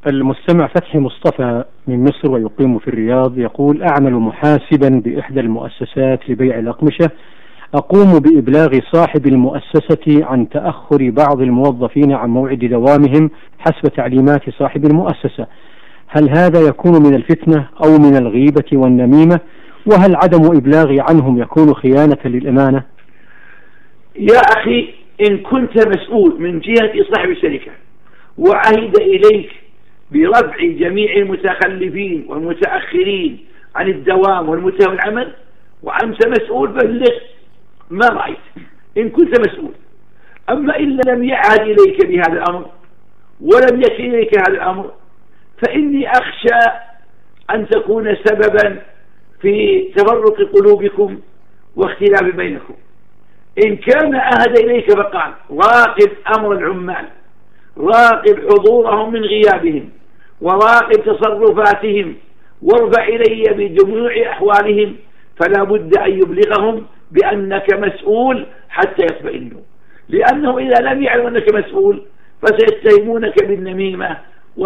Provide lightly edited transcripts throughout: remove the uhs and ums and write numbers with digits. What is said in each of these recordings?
المستمع فتحي مصطفى من مصر ويقيم في الرياض يقول: أعمل محاسبا بإحدى المؤسسات لبيع الأقمشة، أقوم بإبلاغ صاحب المؤسسة عن تأخر بعض الموظفين عن موعد دوامهم حسب تعليمات صاحب المؤسسة. هل هذا يكون من الفتنة أو من الغيبة والنميمة؟ وهل عدم إبلاغي عنهم يكون خيانة للأمانة؟ يا أخي، إن كنت مسؤول من جهة صاحب الشركة وعهد إليك برفع جميع المتخلفين والمتأخرين عن الدوام والمنتهى من العمل وأنت مسؤول، بلغ ما رأيت إن كنت مسؤول. أما إن لم يعهد إليك بهذا الأمر ولم يكن إليك هذا الأمر فإني أخشى أن تكون سببا في تفرق قلوبكم واختلاف بينكم. إن كان عهد إليك فقال: راقب أمر العمال، راقب حضورهم من غيابهم، وراقب تصرفاتهم، وارفع إلي بجميع أحوالهم، فلا بد أن يبلغهم بأنك مسؤول حتى يطمئنوا، لأنه إذا لم يعلموا أنك مسؤول فسيتهمونك بالنميمة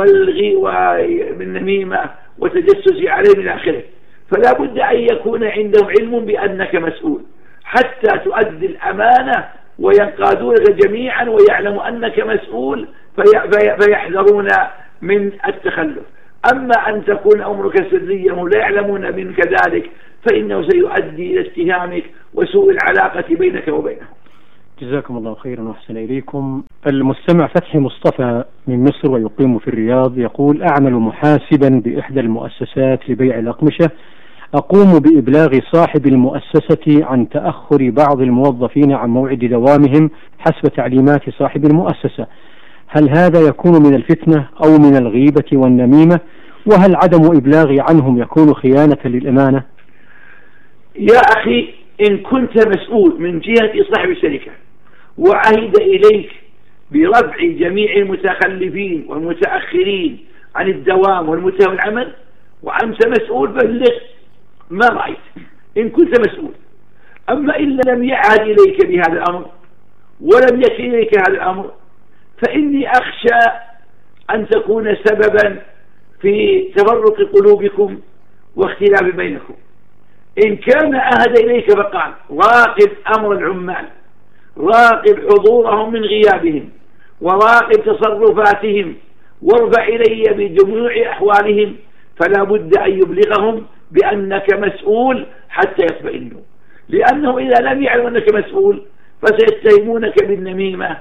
بالنميمة وتجسس عليهم إلى آخره. فلا بد أن يكون عندهم علم بأنك مسؤول حتى تؤدي الأمانة وينقادونك جميعا ويعلموا أنك مسؤول فيحذرون من التخلف. أما أن تكون أمرك سريا ولا يعلمون منك ذلك فإنه سيؤدي إلى اتهامك وسوء العلاقة بينك وبينهم. جزاكم الله خيرا وأحسن إليكم. المستمع فتحي مصطفى من مصر ويقيم في الرياض يقول: أعمل محاسبا بإحدى المؤسسات لبيع الأقمشة، أقوم بإبلاغ صاحب المؤسسة عن تأخر بعض الموظفين عن موعد دوامهم حسب تعليمات صاحب المؤسسة. هل هذا يكون من الفتنة أو من الغيبة والنميمة؟ وهل عدم إبلاغي عنهم يكون خيانة للأمانة؟ يا أخي، إن كنت مسؤول من جهة صاحب الشركة وعهد إليك برفع جميع المتخلفين والمتأخرين عن الدوام والمنتهى من العمل وأنت مسؤول، بلغ ما رأيت إن كنت مسؤول. أما إن لم يعهد إليك بهذا الأمر ولم يكن إليك هذا الأمر فإني أخشى أن تكون سببا في تفرق قلوبكم واختلاف بينكم. إن كان عهد إليك فقال: راقب أمر العمال، راقب حضورهم من غيابهم، وراقب تصرفاتهم، وارفع إلي بجميع أحوالهم، فلا بد أن يبلغهم بأنك مسؤول حتى يطمئنوا، لأنه إذا لم يعلموا أنك مسؤول فسيتهمونك بالنميمة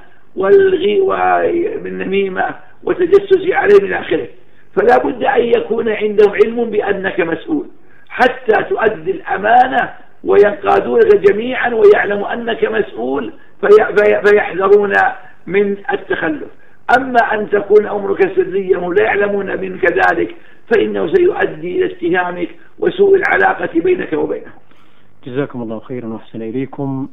بالنميمة وتجسس عليهم إلى آخره. فلا بد أن يكون عندهم علم بأنك مسؤول حتى تؤدي الأمانة وينقادونك جميعا ويعلموا أنك مسؤول فيحذرون من التخلف. أما أن تكون أمرك سريا ولا يعلمون منك ذلك فإنه سيؤدي إلى اتهامك وسوء العلاقة بينك وبينهم. جزاكم الله خيرا وأحسن إليكم.